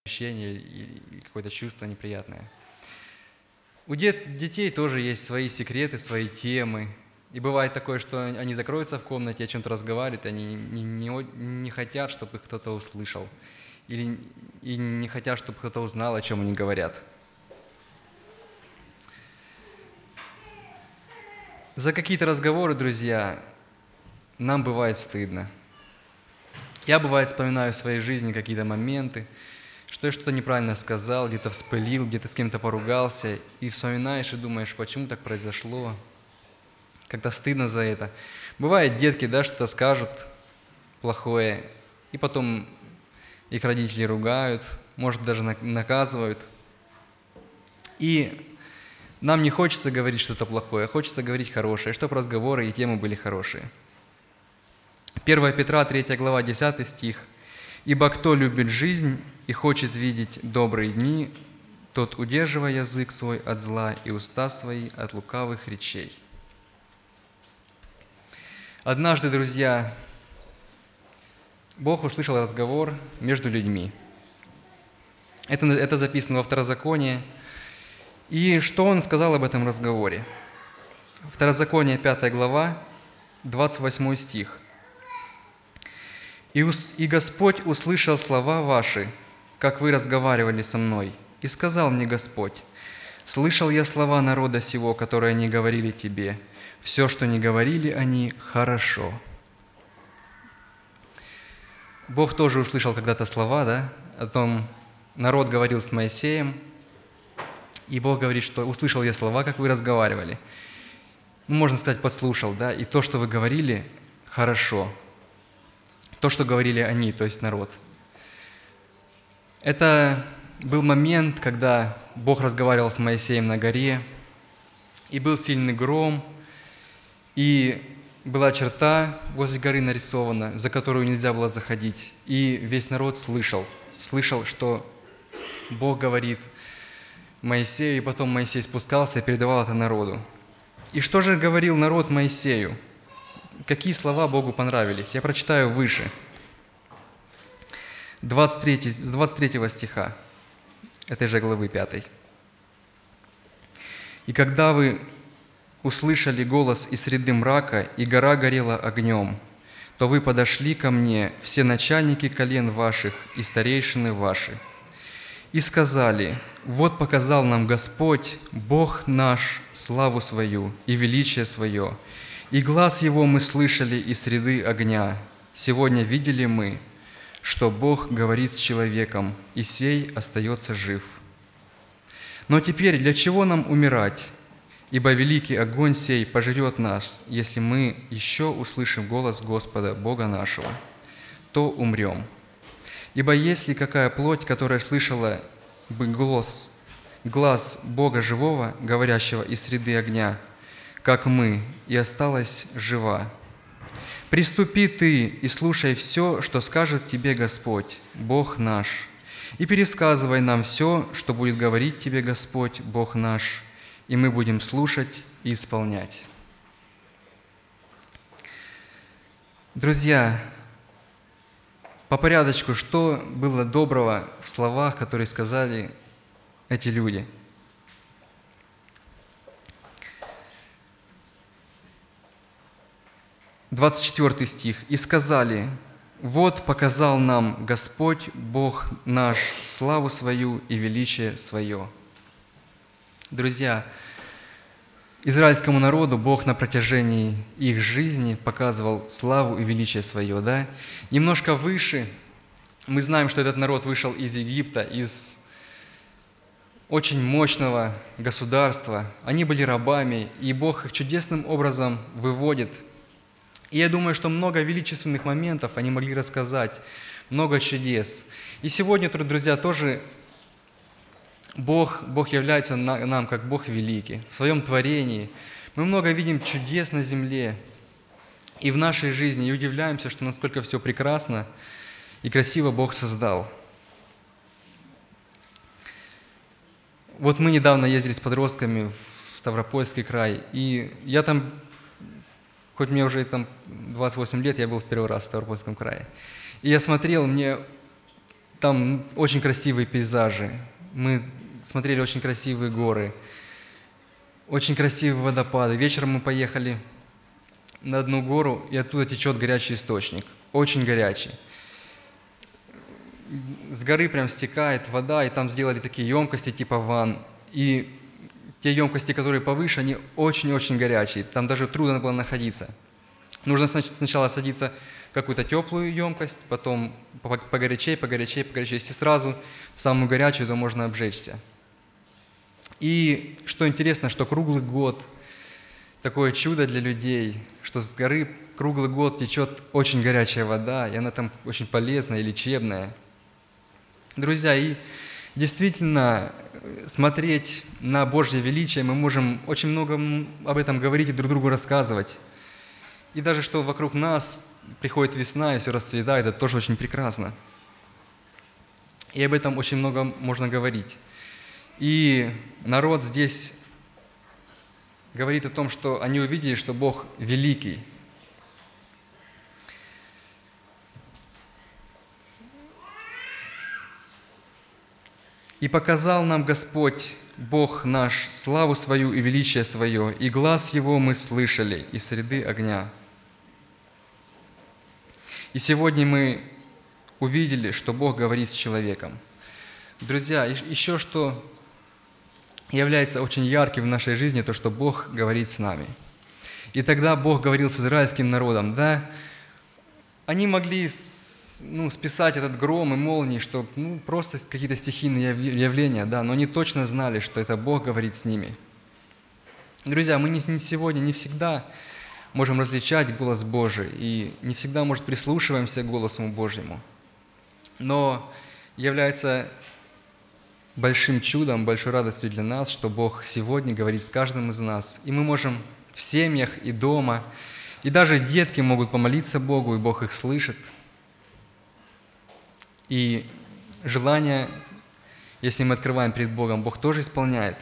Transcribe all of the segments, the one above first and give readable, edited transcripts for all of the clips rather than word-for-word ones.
ощущение и какое-то чувство неприятное. У детей тоже есть свои секреты, свои темы. И бывает такое, что они закроются в комнате, о чем-то разговаривают, они не хотят, чтобы их кто-то услышал. И не хотят, чтобы кто-то узнал, о чем они говорят. За какие-то разговоры, друзья, нам бывает стыдно. Я, бывает, вспоминаю в своей жизни какие-то моменты, что я что-то неправильно сказал, где-то вспылил, где-то с кем-то поругался, и вспоминаешь и думаешь, почему так произошло. Как-то стыдно за это. Бывает, детки, да, что-то скажут плохое, и потом их родители ругают, может, даже наказывают. И нам не хочется говорить что-то плохое, хочется говорить хорошее, чтобы разговоры и темы были хорошие. 1 Петра, 3 глава, 10 стих. «Ибо кто любит жизнь и хочет видеть добрые дни, тот удерживай язык свой от зла и уста свои от лукавых речей». Однажды, друзья, Бог услышал разговор между людьми. Это записано во Второзаконии. И что Он сказал об этом разговоре? Второзаконие, 5 глава, 28 стих. «И Господь услышал слова ваши, как вы разговаривали со мной, и сказал мне Господь: слышал я слова народа сего, которые они говорили тебе. Все, что не говорили они, хорошо». Бог тоже услышал когда-то слова, да, о том, народ говорил с Моисеем, и Бог говорит, что услышал я слова, как вы разговаривали. Можно сказать, подслушал, да, и то, что вы говорили, хорошо. То, что говорили они, то есть народ. Это был момент, когда Бог разговаривал с Моисеем на горе, и был сильный гром, и была черта возле горы нарисована, за которую нельзя было заходить. И весь народ слышал, что Бог говорит Моисею, и потом Моисей спускался и передавал это народу. И что же говорил народ Моисею? Какие слова Богу понравились? Я прочитаю выше. С 23 стиха этой же главы 5. «И когда вы услышали голос из среды мрака, и гора горела огнем, то вы подошли ко мне, все начальники колен ваших и старейшины ваши, и сказали: вот показал нам Господь, Бог наш, славу свою и величие свое, и глас Его мы слышали из среды огня. Сегодня видели мы, что Бог говорит с человеком, и сей остается жив. Но теперь для чего нам умирать? Ибо великий огонь сей пожрет нас, если мы еще услышим голос Господа, Бога нашего, то умрем. Ибо если какая плоть, которая слышала бы глас Бога живого, говорящего из среды огня, как мы, и осталась жива. Приступи ты и слушай все, что скажет тебе Господь, Бог наш, и пересказывай нам все, что будет говорить тебе Господь, Бог наш, и мы будем слушать и исполнять». Друзья, по порядочку, что было доброго в словах, которые сказали эти люди? – 24 стих. «И сказали: вот показал нам Господь, Бог наш, славу свою и величие свое». Друзья, израильскому народу Бог на протяжении их жизни показывал славу и величие свое, да? Немножко выше мы знаем, что этот народ вышел из Египта, из очень мощного государства. Они были рабами, и Бог их чудесным образом выводит. И я думаю, что много величественных моментов они могли рассказать, много чудес. И сегодня, друзья, тоже Бог является нам как Бог великий. В своем творении мы много видим чудес на земле и в нашей жизни, и удивляемся, что насколько все прекрасно и красиво Бог создал. Вот мы недавно ездили с подростками в Ставропольский край, и я там, хоть мне уже там 28 лет, я был в первый раз в Ставропольском крае. И я смотрел, мне там очень красивые пейзажи. Мы смотрели очень красивые горы, очень красивые водопады. Вечером мы поехали на одну гору, и оттуда течет горячий источник, очень горячий. С горы прям стекает вода, и там сделали такие емкости типа ванн. И те емкости, которые повыше, они очень-очень горячие. Там даже трудно было находиться. Нужно сначала садиться в какую-то теплую емкость, потом погорячее. Если сразу в самую горячую, то можно обжечься. И что интересно, что круглый год такое чудо для людей, что с горы круглый год течет очень горячая вода, и она там очень полезная и лечебная. Друзья, и действительно, смотреть на Божье величие, мы можем очень много об этом говорить и друг другу рассказывать. И даже что вокруг нас приходит весна и все расцветает, это тоже очень прекрасно. И об этом очень много можно говорить. И народ здесь говорит о том, что они увидели, что Бог великий. «И показал нам Господь, Бог наш, славу свою и величие свое, и глас Его мы слышали из среды огня». И сегодня мы увидели, что Бог говорит с человеком. Друзья, еще что является очень ярким в нашей жизни, то, что Бог говорит с нами. И тогда Бог говорил с израильским народом, да, они могли списать этот гром и молнии, что просто какие-то стихийные явления, да, но они точно знали, что это Бог говорит с ними. Друзья, мы сегодня не всегда можем различать голос Божий и не всегда, может, прислушиваемся к голосу Божьему. Но является большим чудом, большой радостью для нас, что Бог сегодня говорит с каждым из нас. И мы можем в семьях и дома, и даже детки могут помолиться Богу, и Бог их слышит. И желание, если мы открываем перед Богом, Бог тоже исполняет.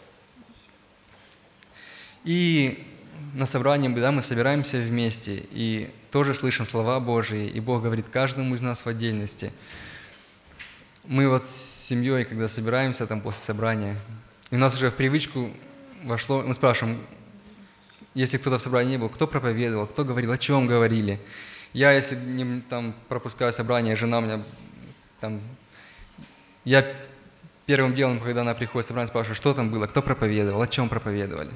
И на собрании мы собираемся вместе и тоже слышим слова Божьи, и Бог говорит каждому из нас в отдельности. Мы с семьей, когда собираемся после собрания, и у нас уже в привычку вошло, мы спрашиваем, если кто-то в собрании не был, кто проповедовал, кто говорил, о чем говорили. Я, если пропускаю собрание, жена у меня я первым делом, когда она приходит в собрание, спрашиваю, что там было, кто проповедовал, о чем проповедовали.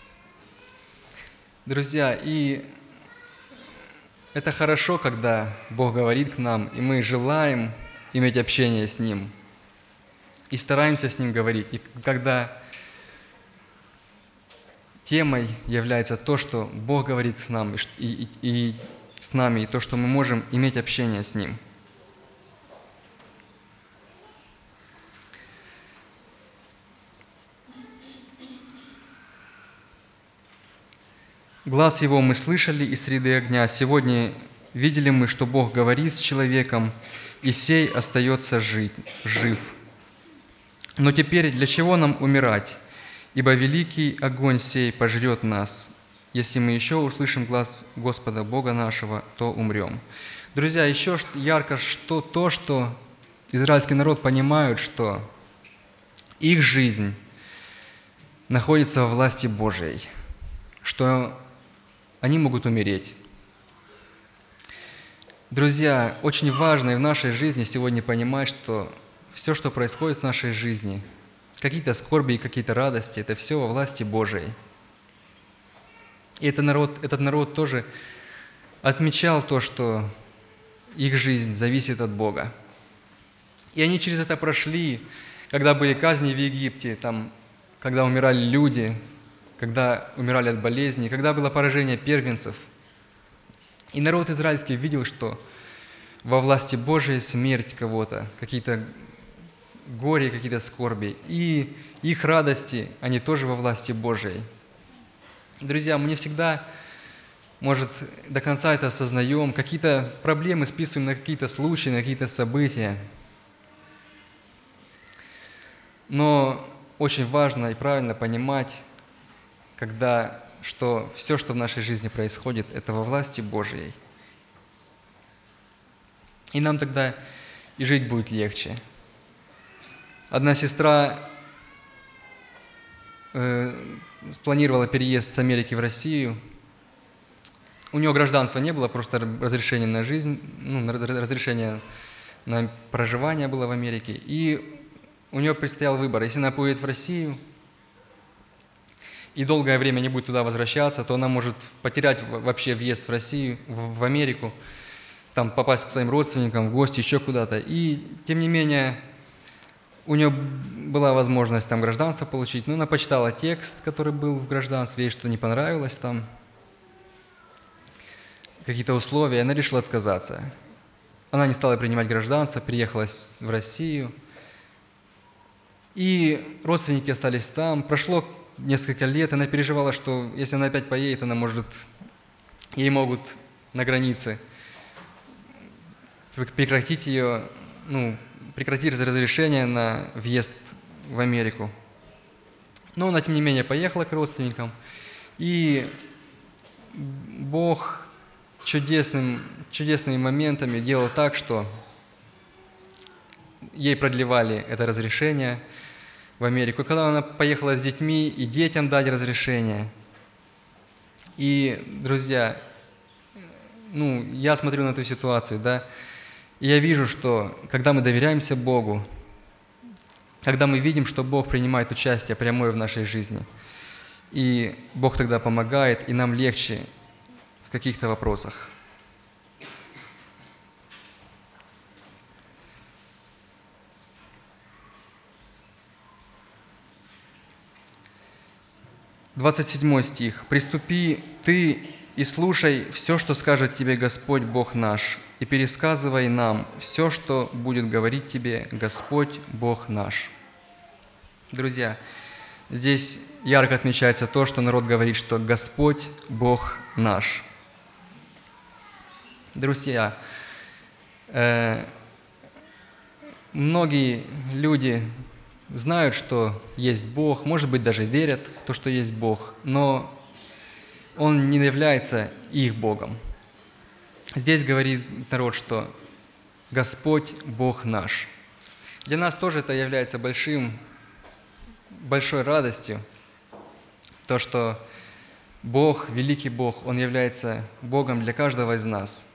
Друзья, и это хорошо, когда Бог говорит к нам, и мы желаем иметь общение с Ним, и стараемся с Ним говорить. И когда темой является то, что Бог говорит с нами, и с нами, и то, что мы можем иметь общение с Ним. Глас Его мы слышали из среды огня. Сегодня видели мы, что Бог говорит с человеком, и сей остается жив. Но теперь для чего нам умирать? Ибо великий огонь сей пожрет нас. Если мы еще услышим глас Господа Бога нашего, то умрем. Друзья, еще ярко что израильский народ понимают, что их жизнь находится во власти Божией, что они могут умереть. Друзья, очень важно и в нашей жизни сегодня понимать, что все, что происходит в нашей жизни, какие-то скорби и какие-то радости, это все во власти Божией. И этот народ тоже отмечал то, что их жизнь зависит от Бога. И они через это прошли, когда были казни в Египте, когда умирали люди, когда умирали от болезней, когда было поражение первенцев. И народ израильский видел, что во власти Божией смерть кого-то, какие-то горе, какие-то скорби. И их радости, они тоже во власти Божией. Друзья, мы не всегда, может, до конца это осознаем, какие-то проблемы списываем на какие-то случаи, на какие-то события. Но очень важно и правильно понимать, что все, что в нашей жизни происходит, это во власти Божьей. И нам тогда и жить будет легче. Одна сестра спланировала переезд с Америки в Россию. У нее гражданства не было, просто разрешение на жизнь, разрешение на проживание было в Америке. И у нее предстоял выбор. Если она поедет в Россию и долгое время не будет туда возвращаться, то она может потерять вообще въезд в Россию, в Америку, там попасть к своим родственникам, в гости, еще куда-то. И, тем не менее, у нее была возможность там гражданство получить, но она почитала текст, который был в гражданстве, ей что-то не понравилось там, какие-то условия, и она решила отказаться. Она не стала принимать гражданство, переехала в Россию, и родственники остались там. Прошло несколько лет, она переживала, что если она опять поедет, ей могут на границе прекратить разрешение на въезд в Америку. Но она, тем не менее, поехала к родственникам, и Бог чудесными моментами делал так, что ей продлевали это разрешение в Америку. И когда она поехала с детьми, и детям дали разрешение. И, друзья, я смотрю на эту ситуацию, и я вижу, что когда мы доверяемся Богу, когда мы видим, что Бог принимает участие прямое в нашей жизни, и Бог тогда помогает, и нам легче в каких-то вопросах. «27 стих. «Приступи ты и слушай все, что скажет тебе Господь Бог наш, и пересказывай нам все, что будет говорить тебе Господь Бог наш». Друзья, здесь ярко отмечается то, что народ говорит, что Господь Бог наш. Друзья, многие люди знают, что есть Бог, может быть, даже верят в то, что есть Бог, но Он не является их Богом. Здесь говорит народ, что Господь Бог наш. Для нас тоже это является большой радостью, то, что Бог, великий Бог, Он является Богом для каждого из нас.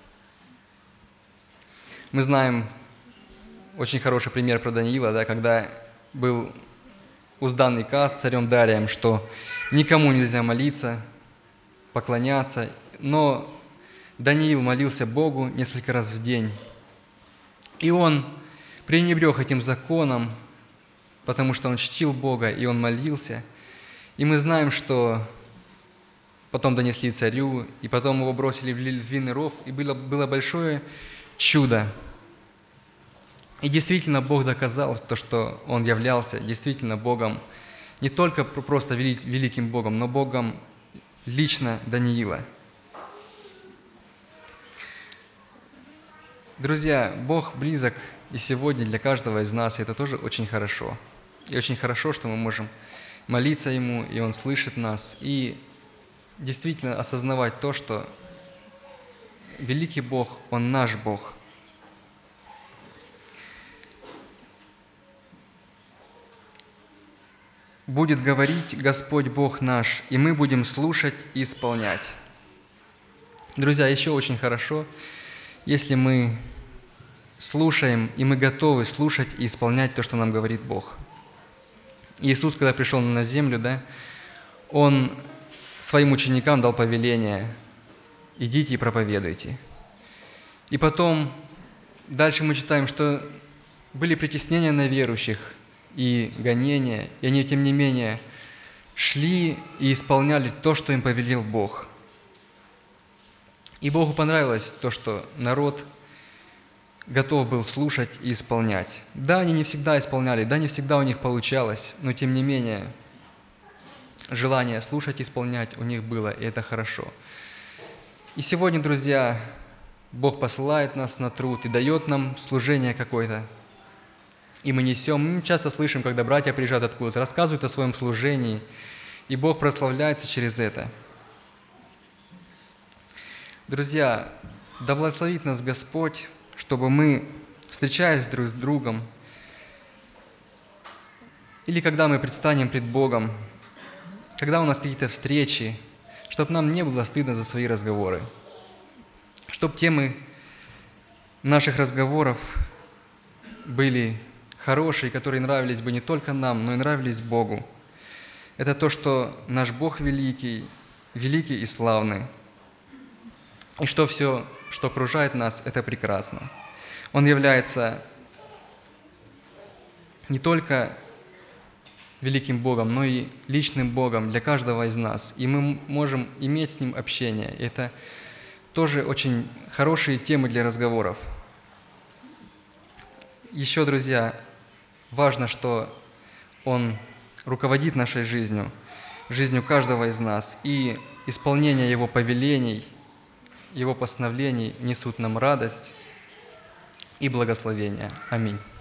Мы знаем очень хороший пример про Даниила, когда был уздан указ царем Дарием, что никому нельзя молиться, поклоняться, но Даниил молился Богу несколько раз в день. И он пренебрег этим законом, потому что он чтил Бога, и он молился. И мы знаем, что потом донесли царю, и потом его бросили в львиный ров, и было большое чудо. И действительно Бог доказал то, что Он являлся действительно Богом, не только просто великим Богом, но Богом лично Даниила. Друзья, Бог близок и сегодня для каждого из нас, и это тоже очень хорошо. И очень хорошо, что мы можем молиться Ему, и Он слышит нас, и действительно осознавать то, что великий Бог, Он наш Бог. Будет говорить Господь Бог наш, и мы будем слушать и исполнять. Друзья, еще очень хорошо, если мы слушаем, и мы готовы слушать и исполнять то, что нам говорит Бог. Иисус, когда пришел на землю, Он своим ученикам дал повеление: идите и проповедуйте. И потом, дальше мы читаем, что были притеснения на верующих и гонения, и они, тем не менее, шли и исполняли то, что им повелел Бог. И Богу понравилось то, что народ готов был слушать и исполнять. Да, они не всегда исполняли, да, не всегда у них получалось, но тем не менее желание слушать и исполнять у них было, и это хорошо. И сегодня, друзья, Бог посылает нас на труд и дает нам служение какое-то, и мы несем. Мы часто слышим, когда братья приезжают откуда-то, рассказывают о своем служении, и Бог прославляется через это. Друзья, да благословит нас Господь, чтобы мы встречаясь друг с другом, или когда мы предстанем пред Богом, когда у нас какие-то встречи, чтобы нам не было стыдно за свои разговоры, чтобы темы наших разговоров были хорошие, которые нравились бы не только нам, но и нравились Богу. Это то, что наш Бог великий, великий и славный, и что все, что окружает нас, это прекрасно. Он является не только великим Богом, но и личным Богом для каждого из нас. И мы можем иметь с Ним общение. Это тоже очень хорошие темы для разговоров. Еще, друзья, важно, что Он руководит нашей жизнью, жизнью каждого из нас. И исполнение Его повелений, Его постановлений несут нам радость и благословение. Аминь.